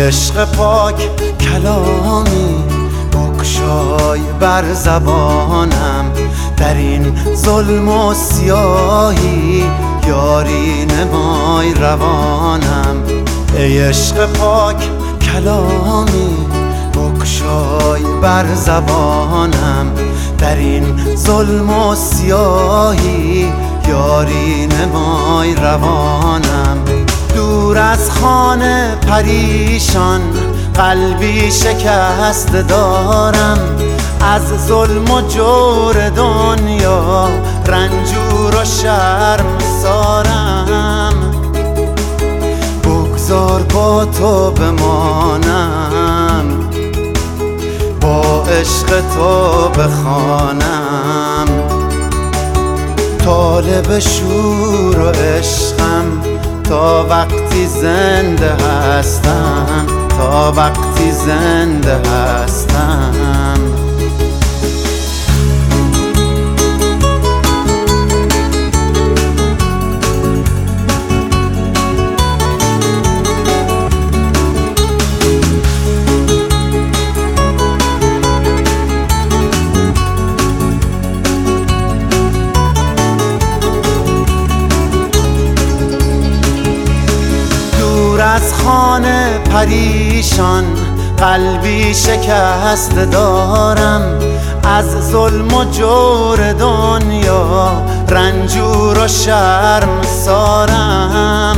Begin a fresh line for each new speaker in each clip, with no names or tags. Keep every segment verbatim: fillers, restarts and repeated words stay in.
عشق پاک کلامی بگشای بر زبانم، در این ظلم و سیاهی یاری نمای روانم. ای عشق پاک کلامی بگشای بر زبانم، در این ظلم و سیاهی یاری نمای روانم. دور از خانه پریشان قلبی شکست دارم، از ظلم و جور دنیا رنجور و شرم سارم. بگذار با تو بمانم، با عشق تو بخوانم. طالب شور و عشقم تا وقتی زنده هستم، تا وقتی زنده هستم. از خانه پریشان قلبی شکست دارم، از ظلم و جور دنیا رنجور و شرم سارم.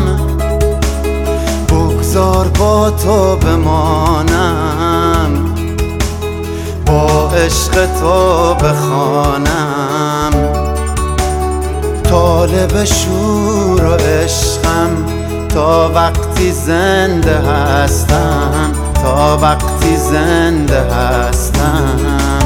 بگذار با تو بمانم، با عشق تو بخوانم. طالب شور و عشقم تا وقتی زنده هستم، تا وقتی زنده هستم.